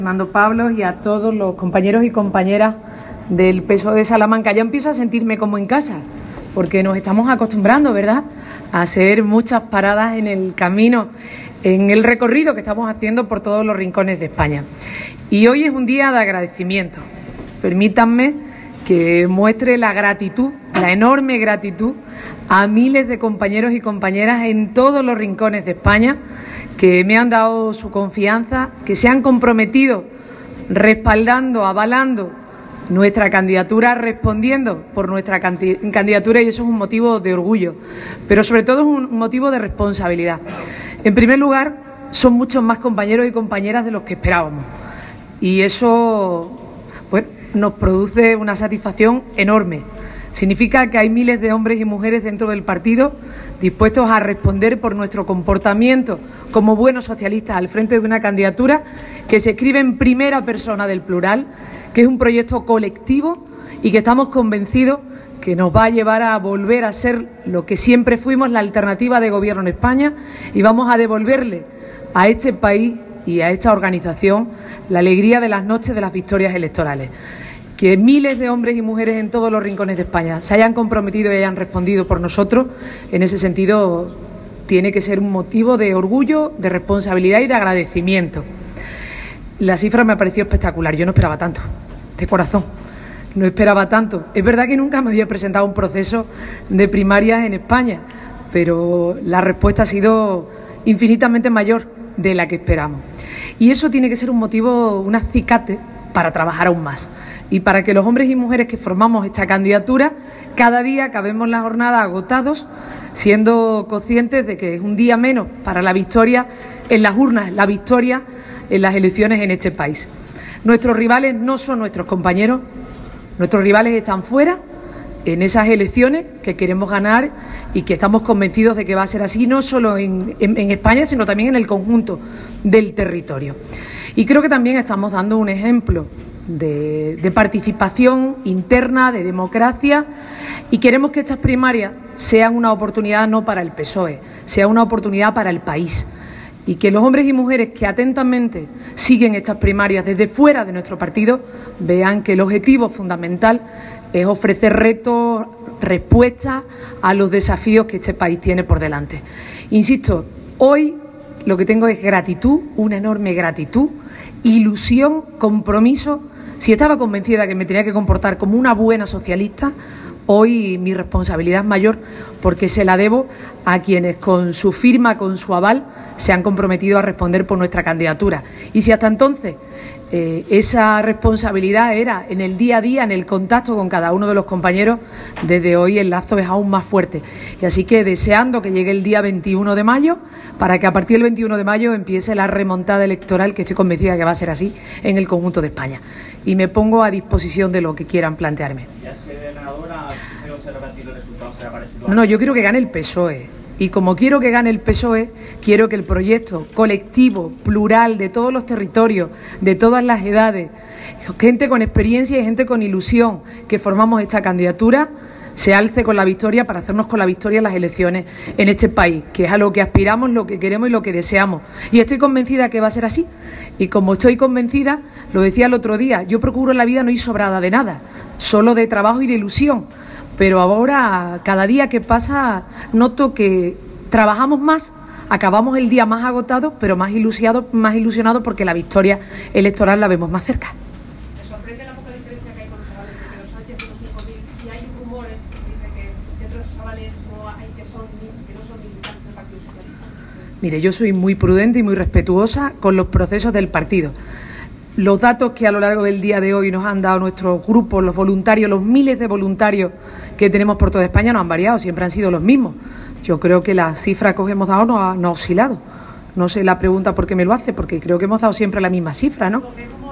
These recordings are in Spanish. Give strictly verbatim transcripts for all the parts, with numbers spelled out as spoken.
Fernando Pablos y a todos los compañeros y compañeras del P S O E de Salamanca. Ya empiezo a sentirme como en casa, porque nos estamos acostumbrando, ¿verdad?, a hacer muchas paradas en el camino, en el recorrido que estamos haciendo por todos los rincones de España. Y hoy es un día de agradecimiento. Permítanme que muestre la gratitud, la enorme gratitud a miles de compañeros y compañeras en todos los rincones de España que me han dado su confianza, que se han comprometido respaldando, avalando nuestra candidatura, respondiendo por nuestra candidatura, y eso es un motivo de orgullo, pero sobre todo es un motivo de responsabilidad. En primer lugar, son muchos más compañeros y compañeras de los que esperábamos, y eso pues, nos produce una satisfacción enorme. Significa que hay miles de hombres y mujeres dentro del partido dispuestos a responder por nuestro comportamiento como buenos socialistas al frente de una candidatura que se escribe en primera persona del plural, que es un proyecto colectivo y que estamos convencidos que nos va a llevar a volver a ser lo que siempre fuimos, la alternativa de gobierno en España, y vamos a devolverle a este país y a esta organización la alegría de las noches de las victorias electorales. Que miles de hombres y mujeres en todos los rincones de España se hayan comprometido y hayan respondido por nosotros, en ese sentido tiene que ser un motivo de orgullo, de responsabilidad y de agradecimiento. La cifra me ha parecido espectacular, yo no esperaba tanto, de corazón, no esperaba tanto. Es verdad que nunca me había presentado un proceso de primarias en España, pero la respuesta ha sido infinitamente mayor de la que esperamos. Y eso tiene que ser un motivo, un acicate para trabajar aún más. Y para que los hombres y mujeres que formamos esta candidatura cada día acabemos la jornada agotados, siendo conscientes de que es un día menos para la victoria en las urnas, la victoria en las elecciones en este país. Nuestros rivales no son nuestros compañeros, nuestros rivales están fuera en esas elecciones que queremos ganar y que estamos convencidos de que va a ser así, no solo en, en, en España, sino también en el conjunto del territorio. Y creo que también estamos dando un ejemplo De, de participación interna, de democracia, y queremos que estas primarias sean una oportunidad no para el P S O E, sea una oportunidad para el país, y que los hombres y mujeres que atentamente siguen estas primarias desde fuera de nuestro partido vean que el objetivo fundamental es ofrecer retos, respuestas a los desafíos que este país tiene por delante. Insisto, hoy lo que tengo es gratitud, una enorme gratitud, ilusión, compromiso. Si estaba convencida que me tenía que comportar como una buena socialista, hoy mi responsabilidad es mayor porque se la debo a quienes con su firma, con su aval, se han comprometido a responder por nuestra candidatura. Y si hasta entonces eh, esa responsabilidad era en el día a día, en el contacto con cada uno de los compañeros, desde hoy el lazo es aún más fuerte. Y así que deseando que llegue el día veintiuno de mayo, para que a partir del veintiuno de mayo empiece la remontada electoral, que estoy convencida que va a ser así en el conjunto de España. Y me pongo a disposición de lo que quieran plantearme. ¿Ya se ganadora? ¿Los resultados será parecido? No, no, yo quiero que gane el P S O E. Y como quiero que gane el P S O E, quiero que el proyecto colectivo, plural, de todos los territorios, de todas las edades, gente con experiencia y gente con ilusión que formamos esta candidatura, se alce con la victoria para hacernos con la victoria en las elecciones en este país, que es a lo que aspiramos, lo que queremos y lo que deseamos. Y estoy convencida que va a ser así. Y como estoy convencida, lo decía el otro día, yo procuro en la vida no ir sobrada de nada, solo de trabajo y de ilusión. Pero ahora, cada día que pasa, noto que trabajamos más, acabamos el día más agotados, pero más ilusionados, más ilusionados porque la victoria electoral la vemos más cerca. ¿Te sorprende la poca diferencia que hay con los avales de Pedro Sánchez, de los cinco mil? Y hay rumores que se dice que dentro de esos avales no hay que, son, que no son militantes del Partido Socialista. Mire, yo soy muy prudente y muy respetuosa con los procesos del partido. Los datos que a lo largo del día de hoy nos han dado nuestros grupos, los voluntarios, los miles de voluntarios que tenemos por toda España no han variado, siempre han sido los mismos. Yo creo que la cifra que os hemos dado no ha, no ha oscilado. No sé la pregunta por qué me lo hace, porque creo que hemos dado siempre la misma cifra, ¿no?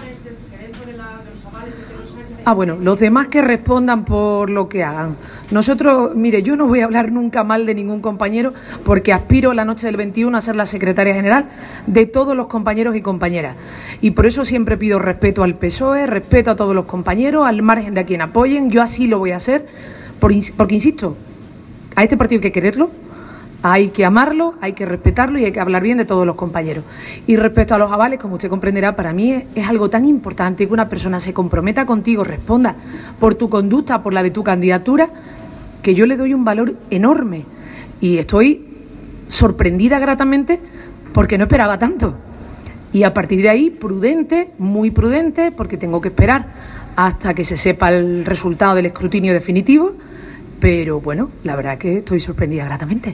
Ah, bueno, los demás que respondan por lo que hagan. Nosotros, mire, yo no voy a hablar nunca mal de ningún compañero porque aspiro la noche del veintiuno a ser la secretaria general de todos los compañeros y compañeras. Y por eso siempre pido respeto al P S O E, respeto a todos los compañeros, al margen de a quien apoyen. Yo así lo voy a hacer, por, porque, insisto, a este partido hay que quererlo, Hay que amarlo, hay que respetarlo y hay que hablar bien de todos los compañeros. Y respecto a los avales, como usted comprenderá, para mí es, es algo tan importante que una persona se comprometa contigo, responda por tu conducta, por la de tu candidatura, que yo le doy un valor enorme. Y estoy sorprendida gratamente porque no esperaba tanto. Y a partir de ahí, prudente, muy prudente, porque tengo que esperar hasta que se sepa el resultado del escrutinio definitivo. Pero bueno, la verdad es que estoy sorprendida gratamente.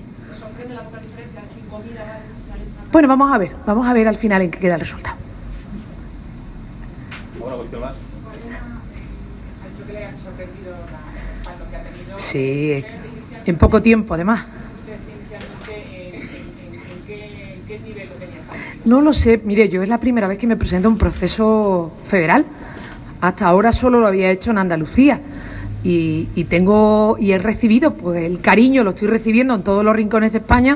Bueno, vamos a ver, vamos a ver al final en qué queda el resultado. ¿Alguna cuestión más? ¿Ha dicho que le ha sorprendido el respaldo que ha tenido? Sí, en poco tiempo además. ¿Usted inicialmente en, en, en, en, qué, en qué nivel lo tenía establecido? No lo sé, mire, yo es la primera vez que me presento a un proceso federal. Hasta ahora solo lo había hecho en Andalucía. Y, y tengo y he recibido pues el cariño, lo estoy recibiendo en todos los rincones de España,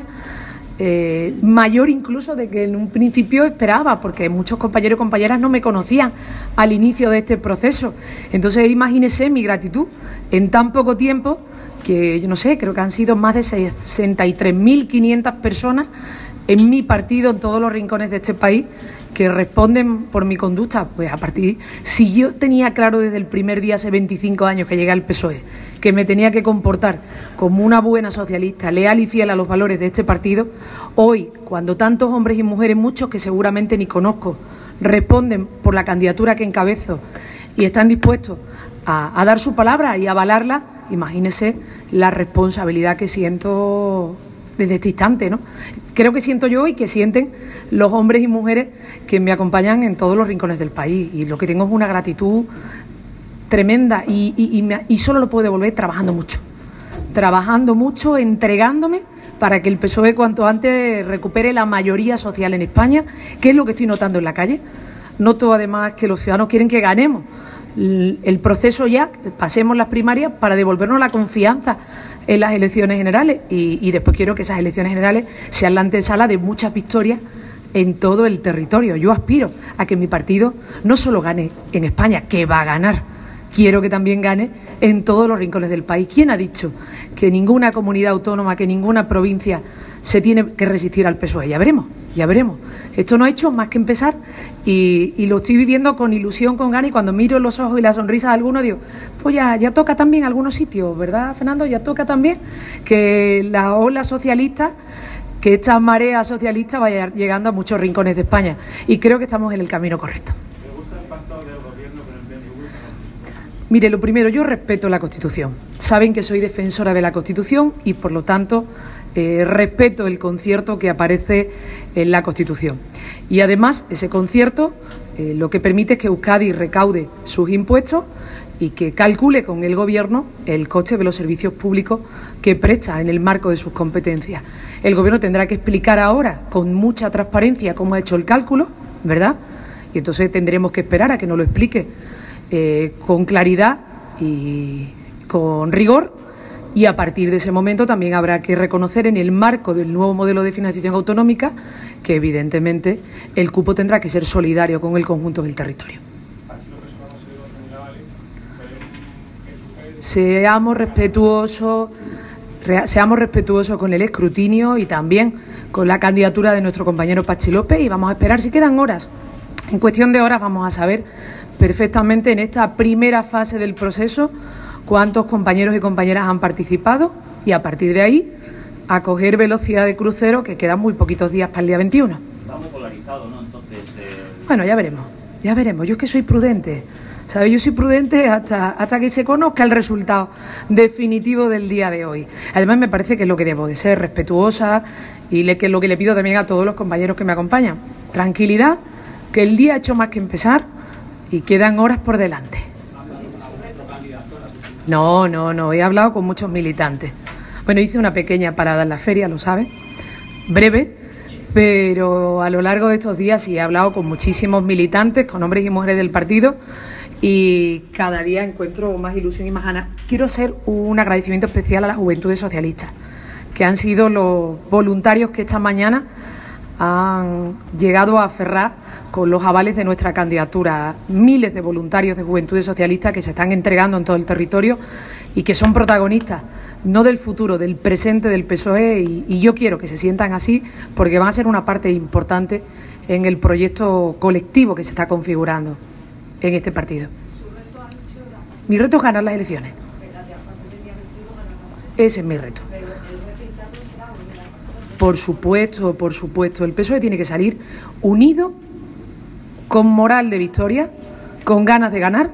eh, mayor incluso de que en un principio esperaba, porque muchos compañeros y compañeras no me conocían al inicio de este proceso. Entonces imagínese mi gratitud en tan poco tiempo, que yo no sé, creo que han sido más de sesenta y tres mil quinientas personas en mi partido, en todos los rincones de este país, que responden por mi conducta. Pues a partir, si yo tenía claro desde el primer día, hace veinticinco años que llegué al P S O E, que me tenía que comportar como una buena socialista, leal y fiel a los valores de este partido, hoy, cuando tantos hombres y mujeres, muchos que seguramente ni conozco, responden por la candidatura que encabezo y están dispuestos a, a dar su palabra y a avalarla, imagínese la responsabilidad que siento desde este instante, ¿no? Creo que siento yo y que sienten los hombres y mujeres que me acompañan en todos los rincones del país. Y lo que tengo es una gratitud tremenda y, y, y, me, y solo lo puedo devolver trabajando mucho. Trabajando mucho, entregándome para que el P S O E cuanto antes recupere la mayoría social en España, que es lo que estoy notando en la calle. Noto además que los ciudadanos quieren que ganemos el proceso ya, pasemos las primarias para devolvernos la confianza en las elecciones generales y, y después quiero que esas elecciones generales sean la antesala de muchas victorias en todo el territorio. Yo aspiro a que mi partido no solo gane en España, que va a ganar, quiero que también gane en todos los rincones del país. ¿Quién ha dicho que ninguna comunidad autónoma, que ninguna provincia se tiene que resistir al P S O E? Ya veremos, ya veremos. Esto no ha hecho más que empezar y, y lo estoy viviendo con ilusión, con ganas, y cuando miro los ojos y la sonrisa de algunos digo, pues ya, ya toca también algunos sitios, ¿verdad, Fernando? Ya toca también que la ola socialista, que esta marea socialista vaya llegando a muchos rincones de España y creo que estamos en el camino correcto. ¿Le gusta el pacto del gobierno con el P N V? Mire, lo primero, yo respeto la Constitución. Saben que soy defensora de la Constitución y, por lo tanto, eh, respeto el concierto que aparece en la Constitución. Y, además, ese concierto eh, lo que permite es que Euskadi recaude sus impuestos y que calcule con el Gobierno el coste de los servicios públicos que presta en el marco de sus competencias. El Gobierno tendrá que explicar ahora, con mucha transparencia, cómo ha hecho el cálculo, ¿verdad? Y entonces tendremos que esperar a que nos lo explique Eh, con claridad y con rigor, y a partir de ese momento también habrá que reconocer en el marco del nuevo modelo de financiación autonómica que evidentemente el cupo tendrá que ser solidario con el conjunto del territorio. Seamos respetuosos, seamos respetuosos con el escrutinio y también con la candidatura de nuestro compañero Pachi López, y vamos a esperar, si quedan horas, en cuestión de horas vamos a saber perfectamente en esta primera fase del proceso cuántos compañeros y compañeras han participado, y a partir de ahí a coger velocidad de crucero, que quedan muy poquitos días para el día veintiuno. Está muy polarizado, ¿no? Entonces... Eh... Bueno, ya veremos, ya veremos. Yo es que soy prudente, ¿sabes? Yo soy prudente hasta, hasta que se conozca el resultado definitivo del día de hoy. Además, me parece que es lo que debo de ser, respetuosa, y le, que es lo que le pido también a todos los compañeros que me acompañan. Tranquilidad, que el día ha hecho más que empezar y quedan horas por delante. No, no, no, he hablado con muchos militantes. Bueno, hice una pequeña parada en la feria, lo sabes, breve, pero a lo largo de estos días sí he hablado con muchísimos militantes, con hombres y mujeres del partido, y cada día encuentro más ilusión y más ganas. Quiero hacer un agradecimiento especial a las Juventudes Socialistas, que han sido los voluntarios que esta mañana han llegado a aferrar con los avales de nuestra candidatura. Miles de voluntarios de Juventudes Socialistas que se están entregando en todo el territorio y que son protagonistas no del futuro, del presente del P S O E, y, y yo quiero que se sientan así porque van a ser una parte importante en el proyecto colectivo que se está configurando en este partido. Mi reto es ganar las elecciones. Ese es mi reto. Por supuesto, por supuesto. El P S O E tiene que salir unido, con moral de victoria, con ganas de ganar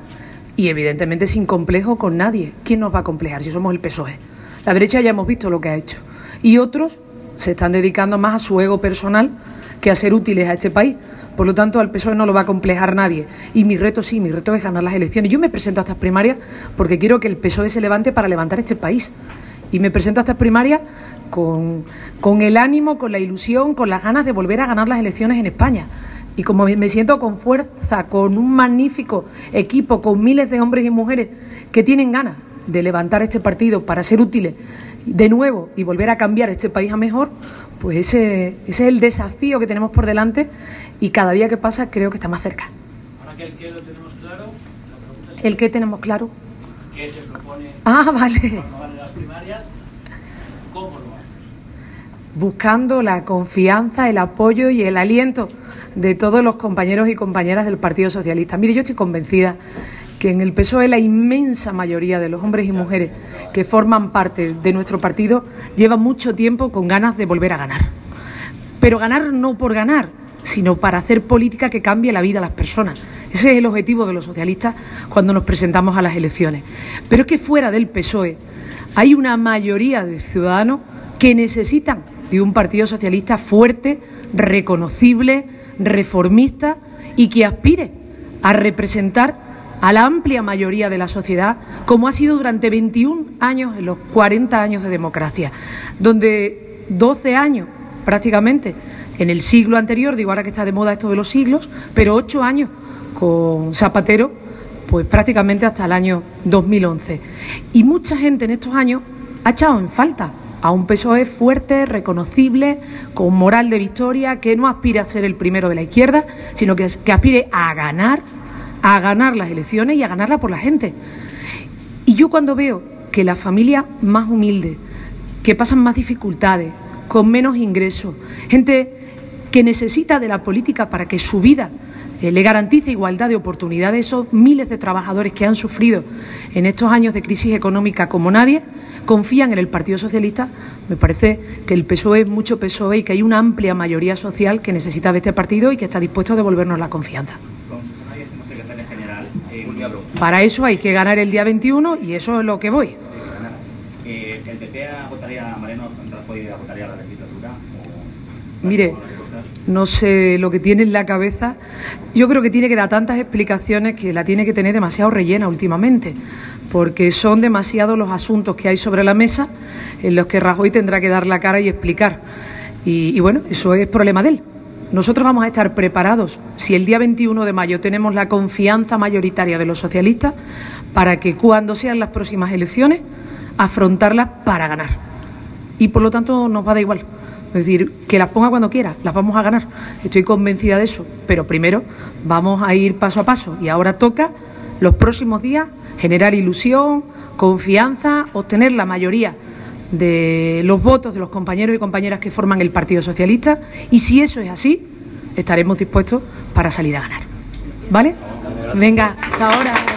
y evidentemente sin complejo con nadie. ¿Quién nos va a complejar si somos el P S O E? La derecha ya hemos visto lo que ha hecho. Y otros se están dedicando más a su ego personal que a ser útiles a este país. Por lo tanto, al P S O E no lo va a complejar nadie. Y mi reto sí, mi reto es ganar las elecciones. Yo me presento a estas primarias porque quiero que el P S O E se levante para levantar este país. Y me presento a estas primarias con, con el ánimo, con la ilusión, con las ganas de volver a ganar las elecciones en España. Y como me siento con fuerza, con un magnífico equipo, con miles de hombres y mujeres que tienen ganas de levantar este partido para ser útiles de nuevo y volver a cambiar este país a mejor, pues ese, ese es el desafío que tenemos por delante y cada día que pasa creo que está más cerca. Ahora que el qué lo tenemos claro, la pregunta es ¿El qué tenemos claro? ¿qué se propone Ah, vale. cuando van las primarias? ¿Cómo lo hace? Buscando la confianza, el apoyo y el aliento de todos los compañeros y compañeras del Partido Socialista. Mire, yo estoy convencida que en el P S O E la inmensa mayoría de los hombres y mujeres que forman parte de nuestro partido llevan mucho tiempo con ganas de volver a ganar. Pero ganar no por ganar, sino para hacer política que cambie la vida a las personas. Ese es el objetivo de los socialistas cuando nos presentamos a las elecciones. Pero es que fuera del P S O E hay una mayoría de ciudadanos que necesitan de un Partido Socialista fuerte, reconocible, reformista y que aspire a representar a la amplia mayoría de la sociedad, como ha sido durante veintiún años en los cuarenta años de democracia, donde doce años prácticamente en el siglo anterior, digo ahora que está de moda esto de los siglos, pero ocho años con Zapatero, pues prácticamente hasta el año dos mil once. Y mucha gente en estos años ha echado en falta a un P S O E fuerte, reconocible, con moral de victoria, que no aspire a ser el primero de la izquierda, sino que, que aspire a ganar, a ganar las elecciones y a ganarla por la gente. Y yo cuando veo que la familia más humilde, que pasan más dificultades, con menos ingresos, gente que necesita de la política para que su vida eh, le garantice igualdad de oportunidades, esos miles de trabajadores que han sufrido en estos años de crisis económica como nadie, confían en el Partido Socialista. Me parece que el P S O E es mucho P S O E y que hay una amplia mayoría social que necesita de este partido y que está dispuesto a devolvernos la confianza. Para eso hay que ganar el día veintiuno y eso es lo que voy. Eh, ¿El P P votaría, Mariano Rajoy votaría la legislatura? O... Mire, no sé lo que tiene en la cabeza. Yo creo que tiene que dar tantas explicaciones que la tiene que tener demasiado rellena últimamente, porque son demasiados los asuntos que hay sobre la mesa en los que Rajoy tendrá que dar la cara y explicar. Y, y bueno, eso es problema de él. Nosotros vamos a estar preparados, si el día veintiuno de mayo tenemos la confianza mayoritaria de los socialistas, para que cuando sean las próximas elecciones, afrontarlas para ganar. Y por lo tanto nos va a dar igual. Es decir, que las ponga cuando quiera, las vamos a ganar. Estoy convencida de eso. Pero primero vamos a ir paso a paso. Y ahora toca, los próximos días, generar ilusión, confianza, obtener la mayoría de los votos de los compañeros y compañeras que forman el Partido Socialista. Y si eso es así, estaremos dispuestos para salir a ganar. ¿Vale? Venga, hasta ahora.